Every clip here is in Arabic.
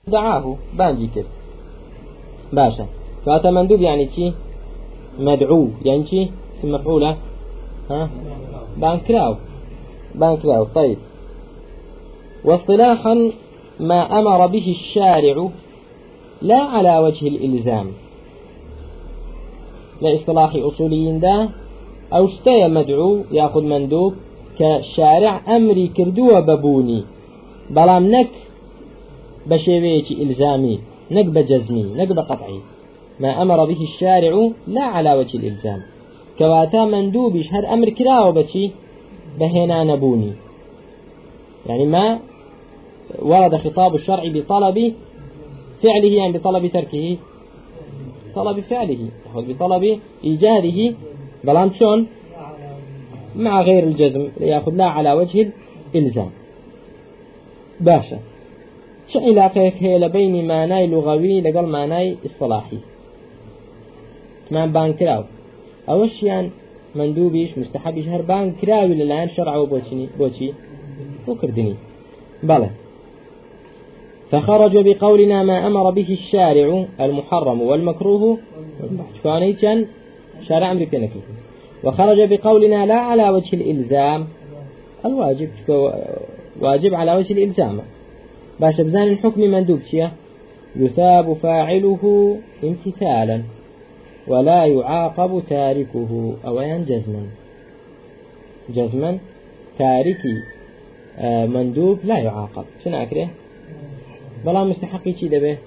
دعاه بانجي كر باشا. فهذا مندوب يعني شي مدعو يعني شي اسم مفعولة ها بانكراو. طيب. واصطلاحا ما أمر به الشارع لا على وجه الإلزام. لا اصطلاح أصوليين ده أو اشتي مدعو يأخذ مندوب كشارع أمري كردو ببوني بلام نك بشيوية إلزامي نك بجزمي نك بقطعي. ما أمر به الشارع لا على وجه الإلزام كواتا مندوبش هر أمر كراو بشي بهنا نبوني. يعني ما ورد خطاب الشرع بطلب فعله يعني بطلب تركه طلب فعله بطلب إيجاده بلام شون مع غير الجزم يأخذ لا على وجه الإلزام. باشا. شو علاقة هي بين معناي لغوي لقل معناي اصطلاحي مع بانكراو أوش يعني مندوبيش مستحبيش هر بانكراو للآن شرعه بوشي وكردني بلى. فخرج بقولنا ما أمر به الشارع المحرم والمكروه فاني كان شارع أمر كنكي. وخرج بقولنا لا على وجه الإلزام الواجب واجب على وجه الإلزام. باش بزان الحكم مندوب شيء يثاب فاعله امتثالا ولا يعاقب تاركه أو جزما تاركي مندوب لا يعاقب. شنو أكره بلا مستحقي شي دبه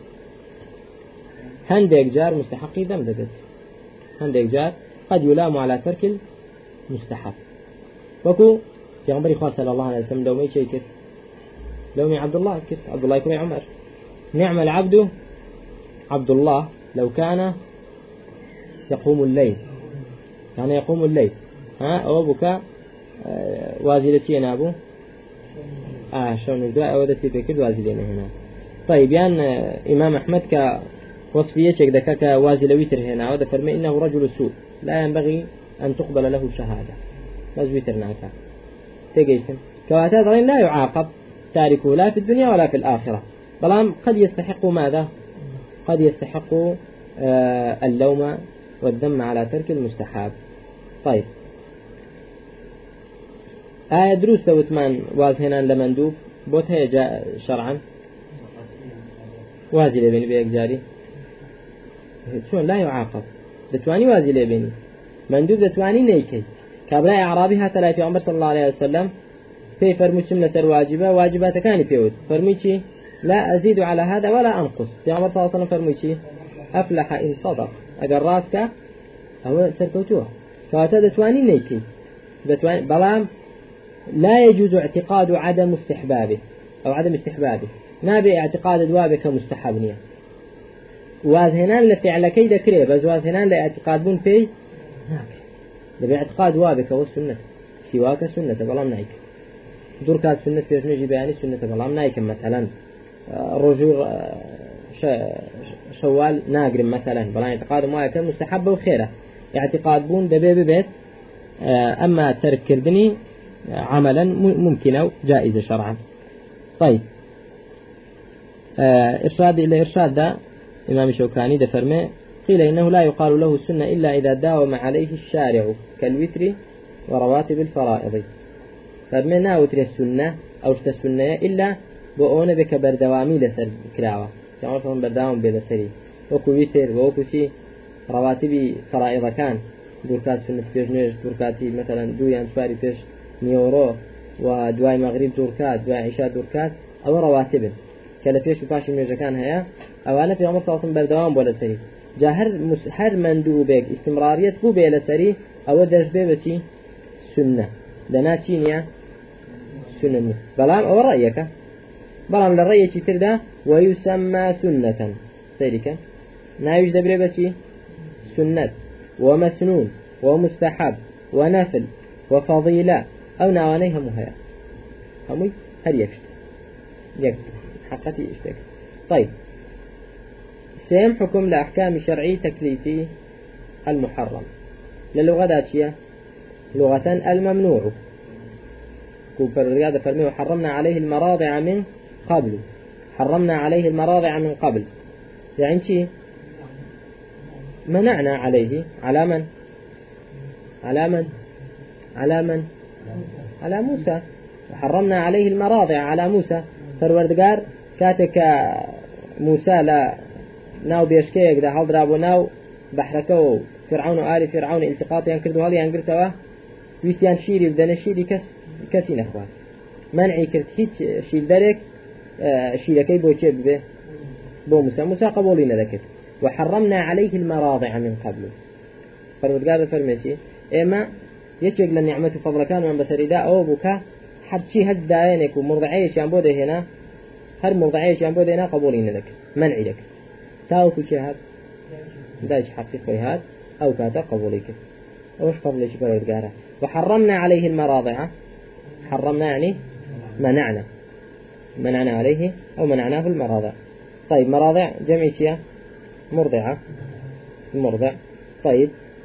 هندك جار مستحقي دم دبت هندك جار قد يلام على ترك المستحق. وكو في عمر خاص صلى الله عليه وسلم دومي شيء كيف دومي عبد الله يكون عمر نعم العبد عبد الله لو كان يقوم الليل كان يقوم الليل أو بكاء وازلتي نابو شلون الدعاء ودتي بكد وازلين هنا. طيب يعني إمام أحمد كوصفية كذا كوازلويتر هنا وده فرمي إنه رجل سوء لا ينبغي أن تقبل له شهادة وازويتر ناكا تجيسن كواتات لا يعاقب تاركه لا في الدنيا ولا في الآخرة. بلام قد يستحق ماذا قد يستحق اللوم والذم على ترك المستحاب. طيب. دروس وثمان وازهنا لمندوب بوتها جاء شرعا وازل بيني بيك جاري شون لا يعاقب دتواني وازل بيني مندوب دتواني نيكي كابراء أعرابي هاتلا في عمر صلى الله عليه وسلم في فرمي سنة واجبات كان فيود فرميشي لا أزيد على هذا ولا أنقص. في عمر صلى الله عليه وسلم فرميشي أفلح إن صدق أجر راسك أو سركوتوه فهذا دتواني نيكي دتواني بلام لا يجوز اعتقاد عدم استحبابه أو عدم استحبابه نابي اعتقاد دوابك مستحبنية وهنا لفعل كيد كريب بس وهنا لاعتقاد بون في نابي اعتقاد دوابك والسنة سواك سنة بلام نايك دور كاس سنة في نجي بياني سنة بلام نايك مثلا رجوع شوال ناقر مثلا بلام اعتقاد مواك مستحبة وخيرة اعتقاد بون دبي ببيت أما ترك كردني عملا ممكن أو جائز شرعا. طيب. إرشاد إلى إرشاد ده إمام شوكاني ده فرمي قيل إنه لا يقال له السنة إلا إذا داوم عليه الشارع كالوتر ورواتب الفرائض. فرمينا وتر السنة أو السنة إلا بؤون بك بردوامي لسر كراوة تعرفون بردوام بلسري وكو وتر وكو رواتب فرائض كان دوركات سنة بيجنيش دوركاتي مثلا دويان سواري بيش نيورو ودواي مغرب دوركات دواي عشاء دوركات أو رواتب كلا فيش وفاش الميجا كان هيا أو أنا في عمر صلاة بردوام ولا سري جاهر هر مندوبك استمرارية بو بيلا سري أو درج بيبتي سنة لنا تينيا سنة بلام أو رأيك بلام للرأي تردا ويسمى سنة سيرك نايش دبري بتي سنة ومسنون ومستحب ونفل وفضيلة أو نوانيها مهيا همي هل يكشت حقتي اشتك. طيب. سيم حكم لأحكام شرعي تكليفي المحرم للغة داتشية لغة الممنوع كوفر الرياضة فرميه وحرمنا عليه المراضع من قبل وحرمنا عليه المراضع من قبل، يعني شيء منعنا عليه على من؟ على موسى. وحرمنا عليه المراضع على موسى. فالوردقار كاتك موسى لا ناو بيشكيك ده هل درابو ناو بحركو فرعون وآل فرعون التقاط ينكردوا هل ينكرتوا ويستيان شيري بدنا شيري كسي نخوات منعي كرت هيك شيل درك شيلكي بوشيب به بو موسى قبولين ذكر. وحرمنا عليه المراضع من قبل. فالوردقار فرميشي إما يشيك للنعمة فضل كان من بسرداء أو بكا حد شيء هز داينك ومرضعيش ينبوده هنا هر مرضعيش ينبوده هنا قبولين لك منعي لك تاو كل شيء هذا دايش حقيقي هذا أو كاتا قبوليك وش قبل شيء بالرجارة. وحرمنا عليه المراضع. حرمنا يعني منعنا عليه أو منعناه المراضع. طيب مراضع جمع شيء مرضعة المرضع. طيب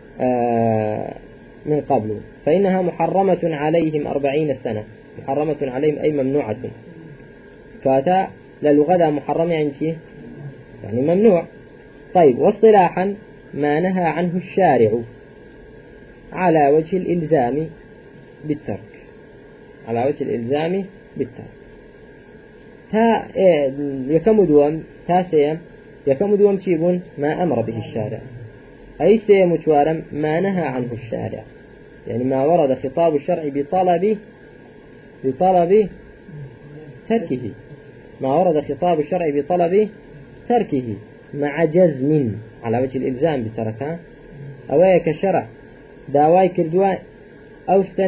من قبل فإنها محرمة عليهم 40 سنة. محرمة عليهم أي ممنوعة. كاتا للغة محرمة يعني شيء يعني ممنوع. طيب واصطلاحا ما نهى عنه الشارع على وجه الإلزام بالترك. على وجه الإلزام بالترك. تا يكمدون تاسيا يكمدون شيبون ما أمر به الشارع. أي سيمتوارم ما نهى عنه الشارع يعني ما ورد خطاب الشرع بطلب تركه. ما ورد خطاب الشرع بطلب تركه مع جزم على وجه الإلزام بتركها أويك الشرع داواي كردوا أوشتا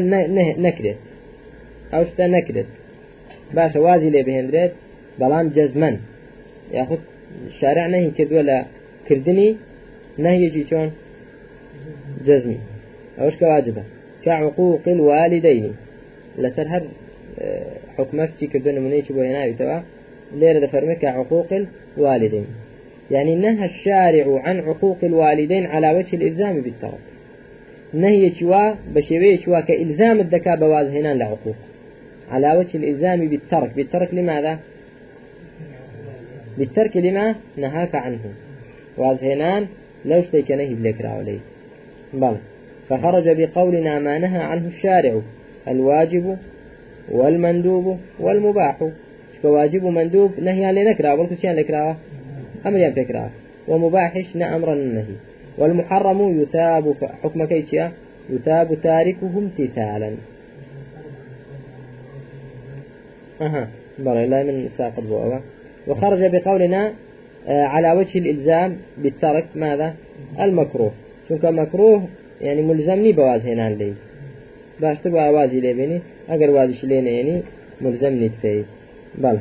نكرت باش وازي لي بهندريت بلان جزما ياخذ الشارع نهي كردوا لا كردني نهي يجي شون جزمي أوش كواجبه كعقوق الوالدين لسرهر حكمك شي كردون منيش بوينا يتوا ليرة فرمك كعقوق الوالدين يعني نهى الشارع عن عقوق الوالدين على وجه الإلزام بالترك. نهي شوا بشوي شوا كإلزام الذكاء بوازهنان لعقوق على وجه الإلزام بالترك لماذا؟ بالترك لما نهاك عنه وازهنان لو اشتيك نهي بلكرا عليه. بل فخرج بقولنا ما نهى عنه الشارع الواجب والمندوب والمباح. فواجب ومندوب نهي لنكرا والكسيان لكرا أمر ينفكرا ومباحش نأمر النهي. والمحرم يثاب حكم كيشيا يثاب تاركه امتثالا. بل لا من ساقط بوأوه. وخرج بقولنا على وجه الإلزام بالترك ماذا؟ المكروه. شنك مكروه يعني ملزمني بوازهنان لي باش تبقى وازي لي بيني أقر وازش لينا يعني ملزمني تفيد. بل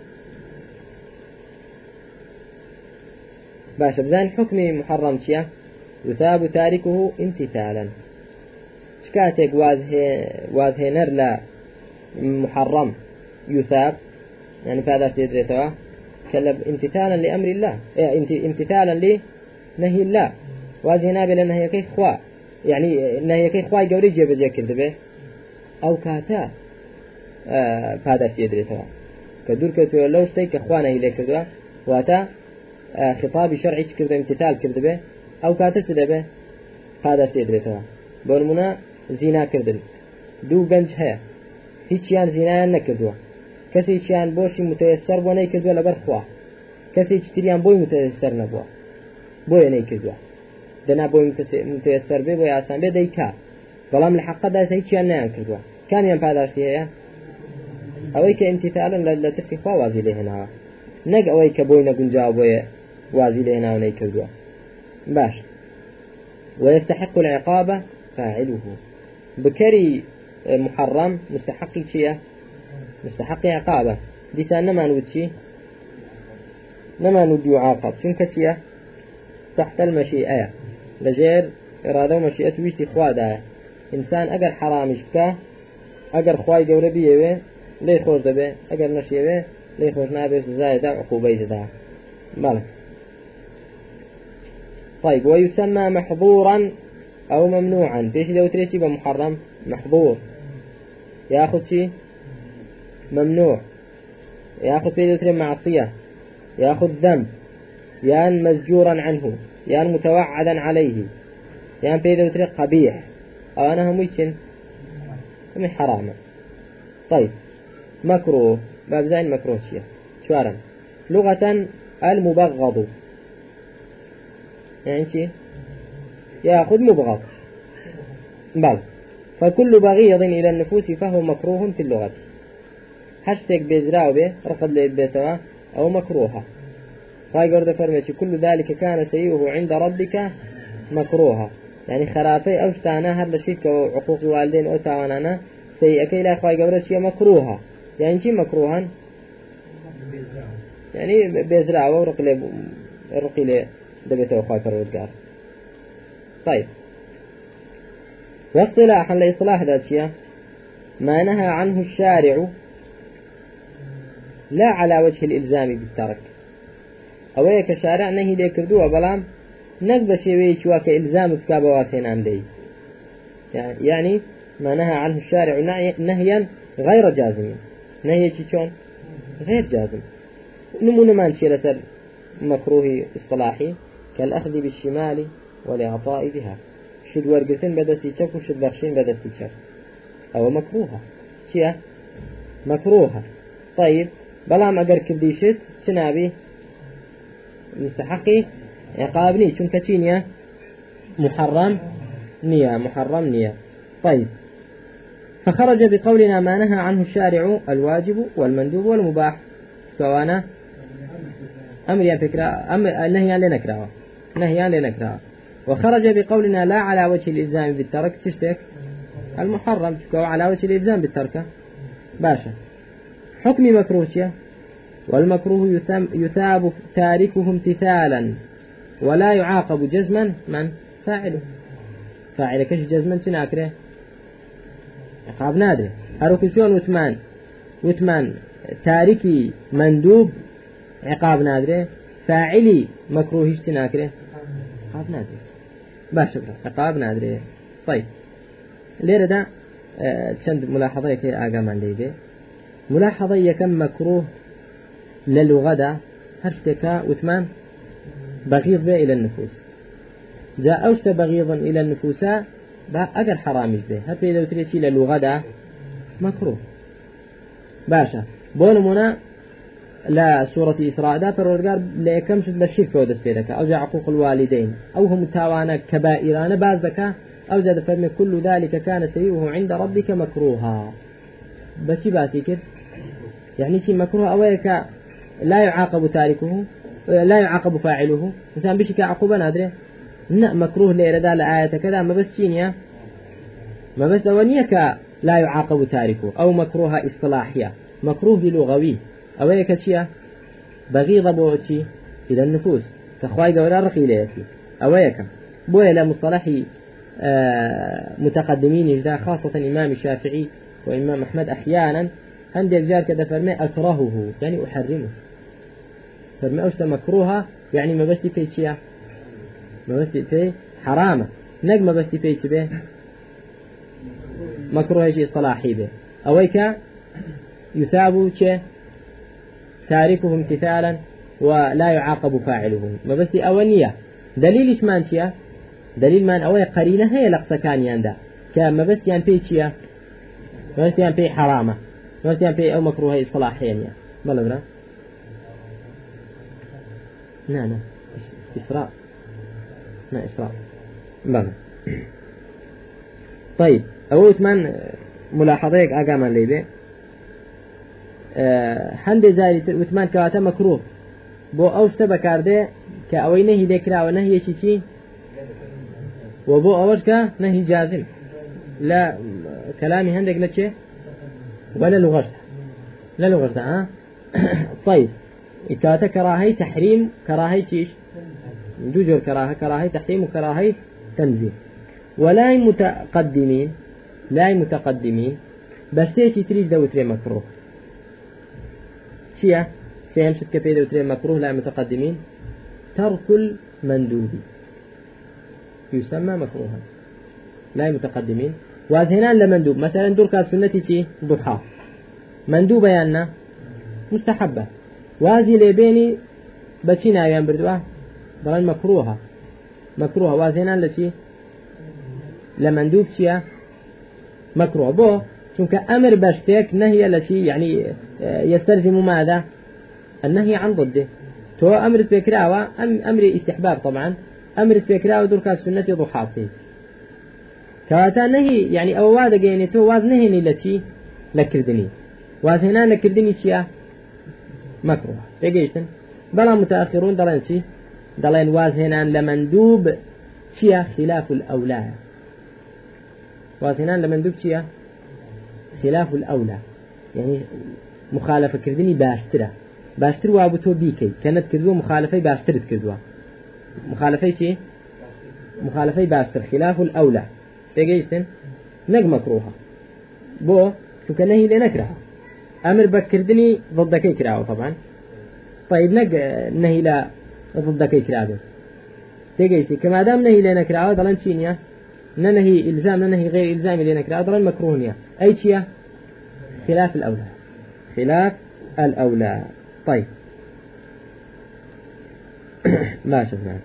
باش بزان حكمي محرم شيا يثاب تاركه امتثالا. شكاتك وازهنر لا محرم يثاب يعني فهذا سيدريتوا كلب امتثالا لأمر الله امتثالا لنهي الله وازهنا بلنهي كي خوا يعني نهي كي خوا يقولي جيب جاكر دبه أو كاتا فهذا سيدريتوا كدور كتو لو اشتيك اخوانا إليه كردوا واتا خطاب شرعي كرده امتثال كرده او كاتا سدبه هذا سيدريتوا بولمنا زنا كردن دو بنج هيا هيچيان زنا نكردوا كسي چيان بوشي متيسر بو نيكردوا لبرخوا كسي چتريان بوي متيسر نبوا بوي نيكردوا دنا بوي متيسر بي بوي آسان بي ديكا بلام الحق دا سيچيان نيان كردوا كان ينفع هيا أويك امتثالا لترك خوا وازي له هنا نق أويك بوينا جنجا بوي وازي له هنا ونيكردوا باش. ويستحق العقابة فاعله بكري محرم مستحق شيء مستحق عقابة لسان نما نودشي نما نود يعاقب شنك شيء تحت المشيئة لجير إرادة ومشيئة ويشتي خوا دا إنسان أجر حرامش بكا أجر خواي جورة بيه ليه خوش دبه أجر نشيبه ليه خوش نابه زايدة عقوبة زايدة. ماله. طيب ويسمى محظورا أو ممنوعا فيش دو تريشي بمحرم؟ محظور ياخذ شيء ممنوع يأخذ بيد وتر معصية، يأخذ ذنب، يان مزجورا عنه، يان متوعدا عليه، يان بيد وتر قبيح، أو أنا هم يشن هم حرام. طيب مكروه، باب زين مكروه شيء شوارا لغة المبغض يعني شيء يأخذ مبغض بل فكل بغيض إلى النفوس فهو مكروه في اللغة. حشتك بيزراو به رقد لبيتوا أو مكروها. فايقرد فرمتي كل ذلك كان سيئه عند ربك مكروها، يعني خرافي أوشتانا هر لشيك وعقوق الوالدين أو تاوانانا سيئك إلى فايقرد شيء مكروها. يعني شيء مكروها يعني بيزراو ورقي دبيتوا خاطر ودقار. طيب واصطلاحا لإصلاح ذات شيء ما نهى عنه الشارع لا على وجه الإلزام بالترك، أو هيك شارع نهي لي كردوه بلام نقبل شيء وك إلزام بكابواتين عن لي، يعني ما نهى عنه الشارع نهيا غير جازم، نهي شون غير جازم. نمونا ما نشي لسر مكروه اصطلاحي كالأخذ بالشمال والإعطاء بها، شد ورقتين بدستي شك وشد بخشين بدستي شك، أو مكروها شيء مكروها. طيب بلام أجر كديشت شنابي مستحقي عقابني شون كتينيا محرم نية. طيب فخرج بقولنا ما نهى عنه الشارع الواجب والمندوب والمباح، سوانا أمر فكرة نهيان لنكره. وخرج بقولنا لا على وجه الإلزام بالترك تشتك المحرم على وجه الإلزام بالترك باشا. حكم مكروه والمكروه يثاب تاركه امتثالا ولا يعاقب جزما من فاعله كش جزما تناكره عقاب نادر هروكسيون وثمان تاركي مندوب عقاب نادر، فاعلي مكروه تناكره عقاب نادر باشا عقاب نادر. طيب ليرة ده چند ملاحظة كي آقام عن ليبه ملاحظة يكم مكروه للغدا هرشتكا وثمان بغيض به إلى النفوس، جاء أوشت بغيضا إلى النفوس أقر حرامش به هذا إذا تريتي للغدا مكروه باشا. بونمنا لا سورة إسراء دا فرورقار لكم شد للشرك ودس بيدك أو جاء عقوق الوالدين أو هم تاوانا كبائران بازدك أو زاد فرمي كل ذلك كان سيئه عند ربك مكروها. بس باسي كده يعني شيء مكروه أويك لا يعاقب تاركه لا يعاقب فاعله إنسان بشك عقوبة نادرة مكروه لإرادة لآية كذا ما بس شينيا ما بس دوانيك لا يعاقب تاركه أو مكروه إصطلاحية مكروه لغوي أويك شيء بغيض بوتي إلى النفوس كخواي قولا رقي ليتي أويك بويا لمصطلحي متقدمين إجداء خاصة إمام الشافعي وإمام أحمد أحيانا عندي أجار كذا فرمي أكرهه يعني أحرمه، فرمي أشتا مكروها يعني ما بس في شيء ما بس في حرامة نجم ما بس في شيء به مكروه شيء صلاحي به أويك يثاب شيء تاركه امتثالا ولا يعاقب فاعله ما بس أولية. دليل إيش مان شيء دليل مان أوي قرينة هي لقصة كان يندا كما بس يعني في شيء ما بس يعني في حرامة ما بس يعني في أو مكروه إصلاحيا يعني ما لبنا نعم إسراء ما إسراء بلى. طيب أول من ملاحظيك أقام الليبة حند زاري وثمان كواتا مكروه بو أوست بكارده كأوي نهي ذكرى ونهي شيء وبو أوش كنهي جازم لا كلامي هندك لتشي ولا لغرته ها. طيب كواتا كراهي تحريم كراهي شيش جوجر كراهي تحريم وكراهي تنزيه ولا متقدمين بس تيجي تريد دوتري مكروه شيء سيمشت كفيدة وتري مكروه لا متقدمين ترك المندوب يسمى مكروها لا متقدمين وهنا لمندوب مثلا دور كاس سنتي شيء ضحى مندوب يعني مستحبة وازي لبيني بچينا يان بردوه بلان مكروه وازينا لشي لمندوب شيا مكروه بو چونك أمر باشتك نهي لشي يعني يستلزم ماذا النهي عن ضده تو أمر بكراوة أمر استحباب طبعا أمر بكراوة درك السنة ضحاته كواتا نهي يعني أو وادا جيني تو واز نهي لشي لكردني وازهنا لكردني شيا مكروه تجيشن بلا متأخرون دلين شي دلين وازهنا لمندوب شيا خلاف الأولى وازهنا لمندوب شيا خلاف الأولى يعني مخالفة كردني باشتر وابتو بيكي كانت كردوه مخالفة باشترت كردوه مخالفة شي مخالفة باشتر خلاف الأولى تجيشن نق مكروها بو شو كان نهي لنكرها أمر بكردني ضدك يكرهه طبعا طيب نهي لا ضدك يكرهه تجيشي كما دام نهي لنكرهه ضلن شينيا ننهي إلزام ننهي غير إلزام لنكرهه ضلن مكروهنيا أي شيء خلاف الأولى طيب ما شفنا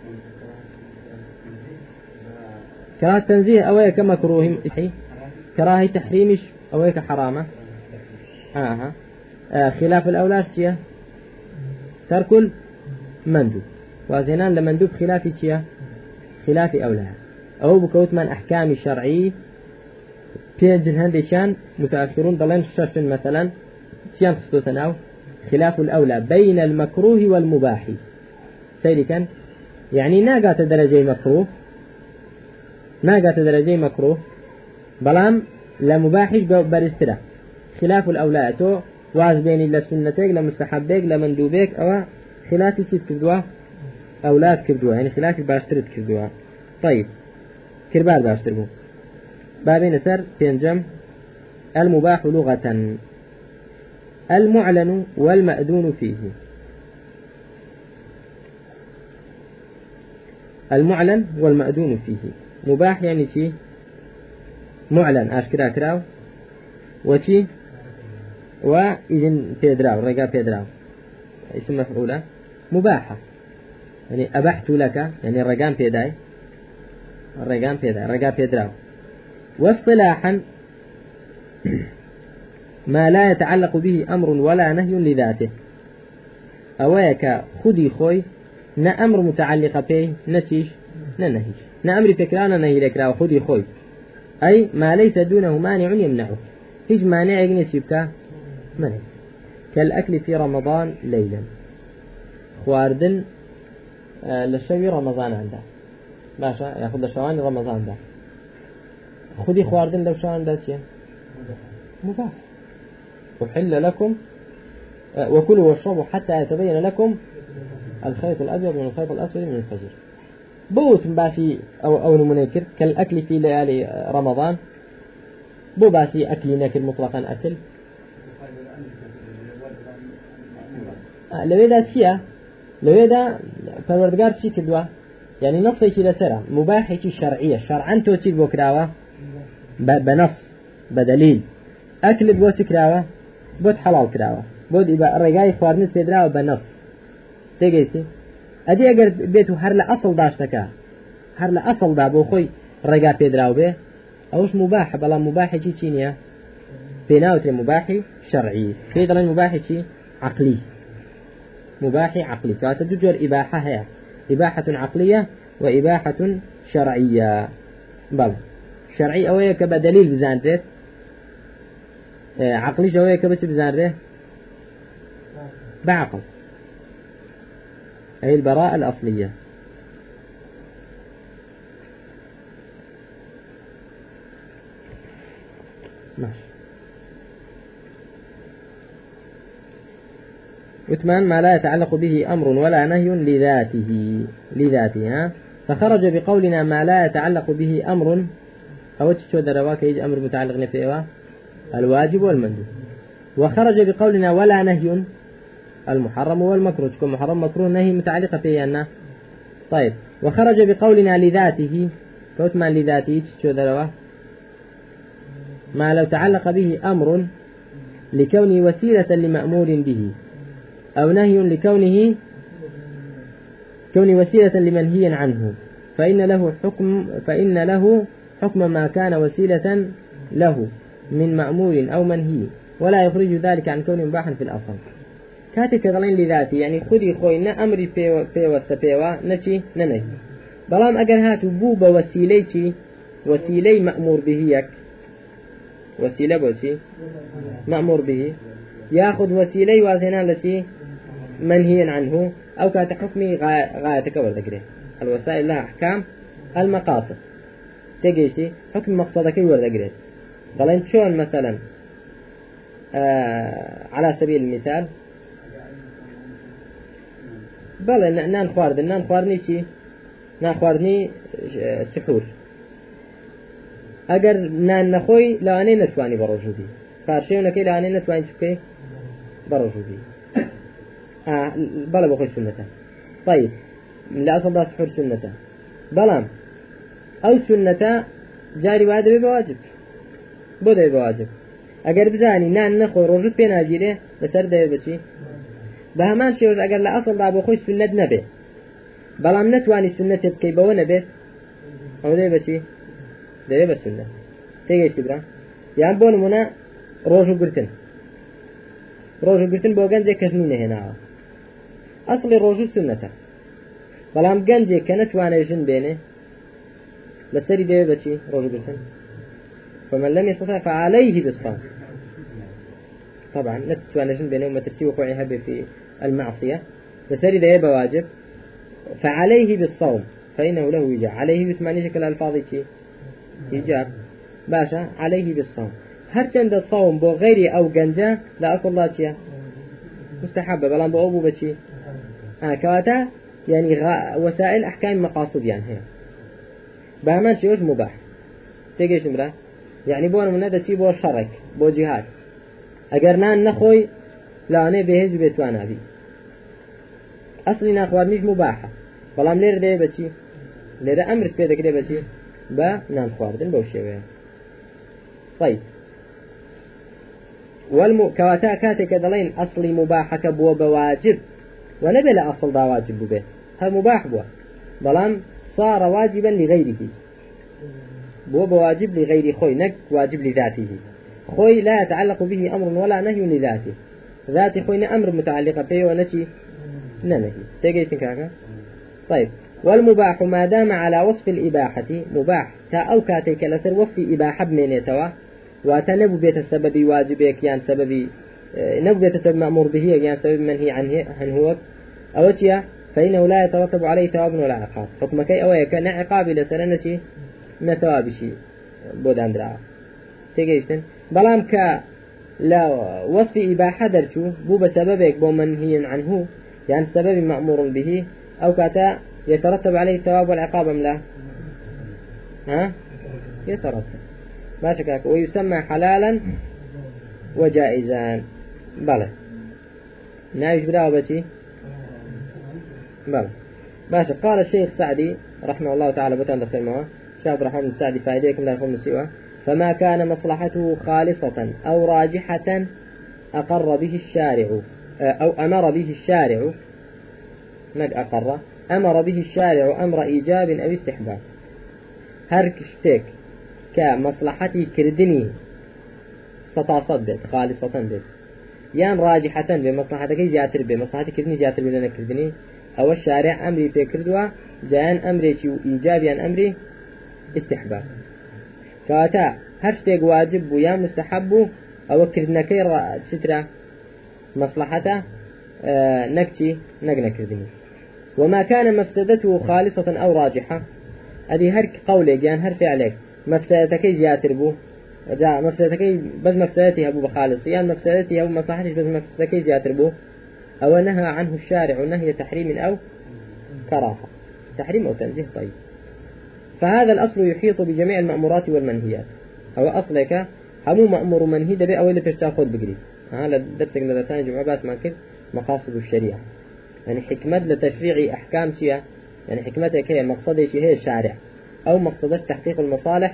كراهة تنزيه أويك مكروه كراهة تحريمش أويك حرامة خلاف الأولى شيء ترك المندوب وزنان لمندوب خلاف شيء خلاف أولى أو بكوت من أحكام الشرعي بيجل هندشان متأخرون ضلين شرش مثلا شيان خصوصا أو خلاف الأولى بين المكروه والمباح سيري كان يعني ناقات درجة مكروه بلام لمباحش برستره خلاف الأولى تو واز بين لسنتك لمستحبك لمندوبك أو خلاف شيء كردوا أولاد كردوا يعني خلاف باشترت كردوا طيب كربار باشتربو بابين سر تنجم المباح لغة المعلن والمأذون فيه المعلن والمأذون فيه مباح يعني شيء معلن أشكرا كراو وشي وإذن بيدراو رقا بيدراو اسم مفعولة مباحة يعني أبحت لك يعني الرقام رقا بيدراو واصطلاحا ما لا يتعلق به أمر ولا نهي لذاته أويك خدي خوي نأمر متعلق به نسيش ننهيش نأمر فكرانا نهي لكرا خدي خوي أي ما ليس دونه مانع يمنعه إيش مانع يجنسيبك منع كالأكل في رمضان ليلا خواردن للشوي رمضان عنده باشا يأخذ الشوان رمضان ده خذي خواردن لو شوان ده شيء مباح وحل لكم وكلوا واشربوا حتى يتبين لكم الخيط الأبيض من الخيط الأسود من الفجر بوت باسي أو نمنكر كالأكل في ليالي رمضان بو باسي أكل ناكل مطلقا أكل لو إذا شيء لو إذا فالوردقار شيء كدوا يعني نص شيء لسرة مباح شيء شرعية شرعا توتيل بوكراوة بنص بدليل أكل بوس كراوة بود حلال كراوة بود إبا الرجاي خوارنت بيدراوة بنص تيجيسي أدي أجر بيتو هرلا أصل داشتكا هرلا أصل دا بو خوي الرجاء بيدراوة به أوش مباح بلا مباح شيء شينيا بيناوتي مباح شرعي في درن مباح شيء عقلي مباح عقلي كاتدجر إباحة هي إباحة عقلية وإباحة شرعية بل شرعي أوية كبدليل بزانته عقلي شوية كبش بزانته بعقل أي البراءة الأصلية ماشي وثمان ما لا يتعلق به أمر ولا نهي لذاته فخرج بقولنا ما لا يتعلق به أمر أو تشو درواك يجي أمر متعلق نفسه الواجب والمندوب وخرج بقولنا ولا نهي المحرم والمكروه تكون محرم مكروه نهي متعلقة فيه أنه طيب وخرج بقولنا لذاته كوتمان لذاته تشو درواك ما لو تعلق به أمر لكونه وسيلة لمأمور به أو نهي لكونه وسيلة لمنهي عنه، فإن له حكم ما كان وسيلة له من مأمور أو منهي، ولا يخرج ذلك عن كونه مباحا في الأصل. كاتك ظلين لذاتي يعني خذي خوينا أمري في وستبيوا نشي ننهي، بلام أجر هاتو بوب وسيلي مأمور به يك وسيلة بوشي مأمور به يأخذ وسيلي وازنان التي منهي عنه، أو كات حكمي غايتك وردقره. الوسائل لها أحكام المقاصد، تجيشي حكم مقصدك وردقره. ظلين شون مثلا على سبيل المثال بل نان خواردني شي نان خواردني سحور، اگر نان نخوي لاني نتواني بروجودي فارشي ونكي لاني نتواني شكي بروجودي بلا بخوي سنة. طيب لا أصل ده سحور سنة بلام أو سنة جاري وهذا بواجب بده بواجب. اگر بزاني نان نخوي روجود بين اجيره بسر ده بشي بهمان شيء اگر لا أصل ده بخوي سنة نبي بلام نتواني سنة تبكي بو نبي أو ده بشي ده بسنة تيجي كبرا يعني بون منا روجو قرتن بو جنجي كشنينه هنا أصل الروجو سنة بلام جنجي كانت وانا يجن بينه بسري ده بشي روجو قرتن، فمن لم يستطع فعليه بالصوم. طبعا نتوانى جن بينه وما ترسي وقوعها في المعصية بسري ده بواجب فعليه بالصوم فإنه له وجاء عليه بثمانية شكل الفاظي إيجاب باشا عليه بالصوم. هرچند الصوم بو غيري أو جنجة لا أصل الله شيء مستحبة بلان بو أبو بشي كواتا يعني وسائل أحكام مقاصد يعني هي بهمان شيء مباح تيجيش مرا يعني بونا من هذا شيء بو شرك بو جهاد أجرنان نخوي لا أنا بهج بيتوانا بي أصلي ناخوار مش مباحة بلان لير ده بشي لير أمر كده كده بشي با نان خواردن بوشيوه. طيب كواتا كاتك دلين أصلي مباحك بو بواجب ونبي لأصل دا واجب به هذا مباح بو بلان صار واجبا لغيره بو بواجب لغير خوي نك واجب لذاته خوي لا يتعلق به أمر ولا نهي لذاته ذات خوي أمر متعلق به ونشي ننهي تيجيش كاكا. طيب والمباح ما دام على وصف الإباحة مباح تا أو كاتيك لسر وصف إباحة بمينيتوا وتنبو بيت السبب واجبك يعني سببي نبو بيت السبب مأمور به يعني سبب منهي عنه هو أوتيا فإنه لا يترتب عليه ثواب ولا عقاب حكمك أو يكن عقاب لسرنشي نثواب شيء بودان درا تيجيشتن بلام ك لا وصف إباحة درشو بو بسببك بو منهي عنه يعني سبب مأمور به أو كاتا يترتب عليه الثواب والعقاب أم لا يترتب ماشي كاك ويسمى حلالا وجائزا بلى نايش بداو بشي بلى ماشي. قال الشيخ سعدي رحمه الله تعالى بتان دكتور معه شاب رحمه السعدي فائديكم لا يكون مسيئة فما كان مصلحته خالصة أو راجحة أقر به الشارع أو أمر به الشارع أمر به الشارع أمر إيجاب أو استحباب هركشتك كمصلحتي كردني ستصدد خالصة بيت يان راجحة بمصلحتك جاتر بمصلحتك كردني جاتر بلنا كردني أو الشارع أمري في كردوا جان أمري إيجاب يان أمري استحباب كاتا هرشتك واجب ويان مستحب أو كردنكي سترة مصلحته نكتي نقنا كردني. وما كان مفسدته خالصة أو راجحة هذه هرك قولك يعني هر فعلك مفسدتك جاتر بو جاء مفسدتك بس مفسدتي أبو بخالص يعني مفسدتي أبو مصلحتي بس مفسدتك جاتر بو أو نهى عنه الشارع نهي تحريم أو كراهة تحريم أو تنزيه. طيب فهذا الأصل يحيط بجميع المأمورات والمنهيات أو أصلك همو مأمور منهي دبي أو اللي تشتاخذ بقري هذا درسك لدرسان جمعة بس ما كده مقاصد الشريعة يعني حكمة لتشريع أحكام شيء يعني حكمتك هي مقصد شيء هي الشارع أو مقصدش تحقيق المصالح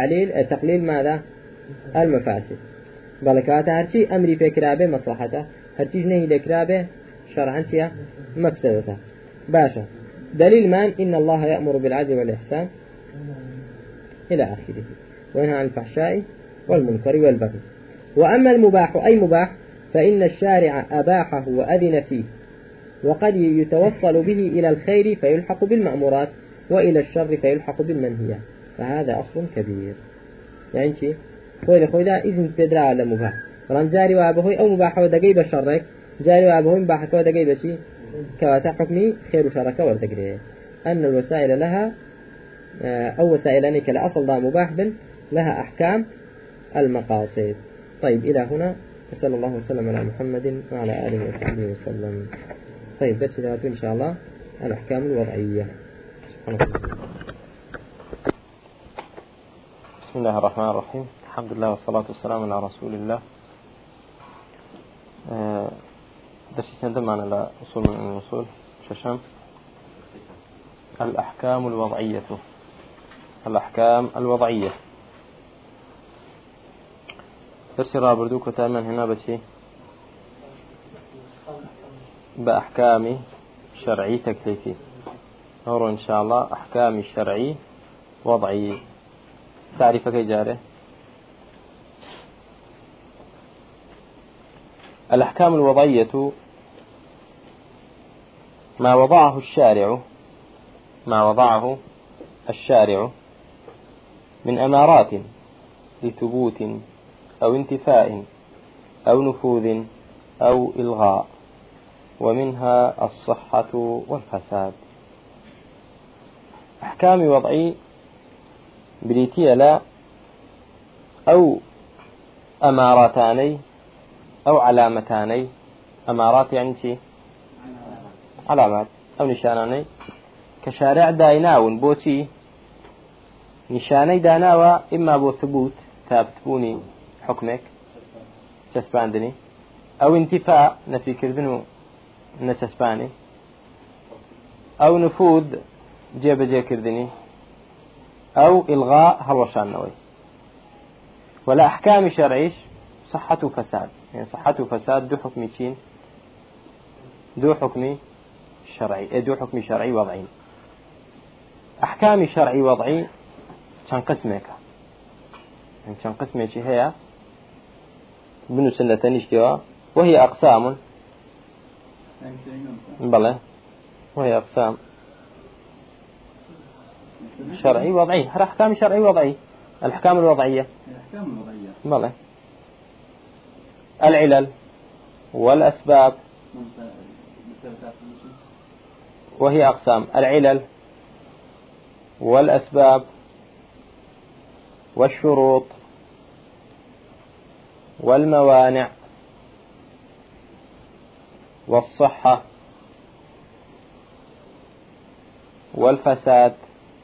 وتقليل ماذا المفاسد. بلكات هرشي أمري في كرابة مصلحته هرتيج نهي لكرابه شرعا شيء مفسدته باشا. دليل من إن الله يأمر بالعدل والإحسان إلى آخره وينهى عن الفحشاء والمنكر والبغي. وأما المباح أي مباح فإن الشارع أباحه وأذن فيه، وقد يتوصل به إلى الخير فيلحق بالمأمورات وإلى الشر فيلحق بالمنهيات، فهذا أصل كبير. يعني شيء خوي ده إذن تدرى على مباح ران جاري وابهوي أو مباح ودقي بشرك جاري وابهوي مباحك ودقي بشي كواتا حكمي خير وشرك وردقريه. أن الوسائل لها أو وسائلان كلا أصل ذا مباح لها أحكام المقاصد. طيب إلى هنا صلى الله وسلم على محمد وعلى آله وصحبه وسلم. طيب درس إن شاء الله الأحكام الوضعية. بسم الله الرحمن الرحيم. الحمد لله والصلاة والسلام على رسول الله. درس سندم على أصول من الأصول ششم الأحكام الوضعية. الأحكام الوضعية درس رابردوك تامن هنا بشي بأحكام شرعي تكليفي نور إن شاء الله. أحكام شرعي وضعي تعريفك جاره. الأحكام الوضعية ما وضعه الشارع من أمارات لثبوت أو انتفاء أو نفوذ أو إلغاء، ومنها الصحة والفساد. أحكام وضعي بريتيا لا أو أماراتاني أو علامتاني. أمارات يعني شيء علامات أو نشاناني كشارع دايناون بوتي نشاني داناوا إما بو ثبوت ثابتبوني حكمك تسباندني، أو انتفاء نفي كردنو نتسباني، أو نفوذ جيب جي كردني، أو إلغاء هلوشان نوي. ولا أحكام شرعيش صحة وفساد، يعني صحة وفساد دو حكمي تين دو حكمي شرعي وضعي. أحكام شرعي وضعي كان قسمك يعني كان قسمك هي بنو سنة نشتوا، وهي أقسام بلى وهي أقسام شرعي وضعي. هل أحكام شرعي وضعي؟ الأحكام الوضعية بلى العلل والأسباب، وهي أقسام العلل والأسباب والشروط والموانع والصحة والفساد.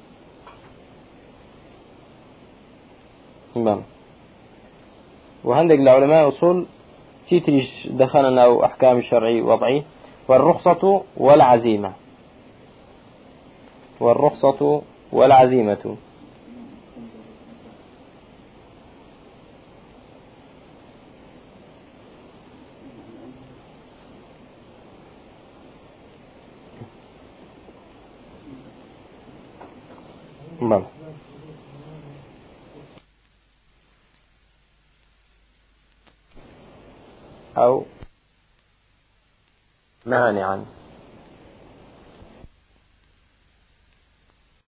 وهندق العلماء أصول تيتريش دخلنا أو أحكام شرعي وضعي. والرخصة والعزيمة أو مانعا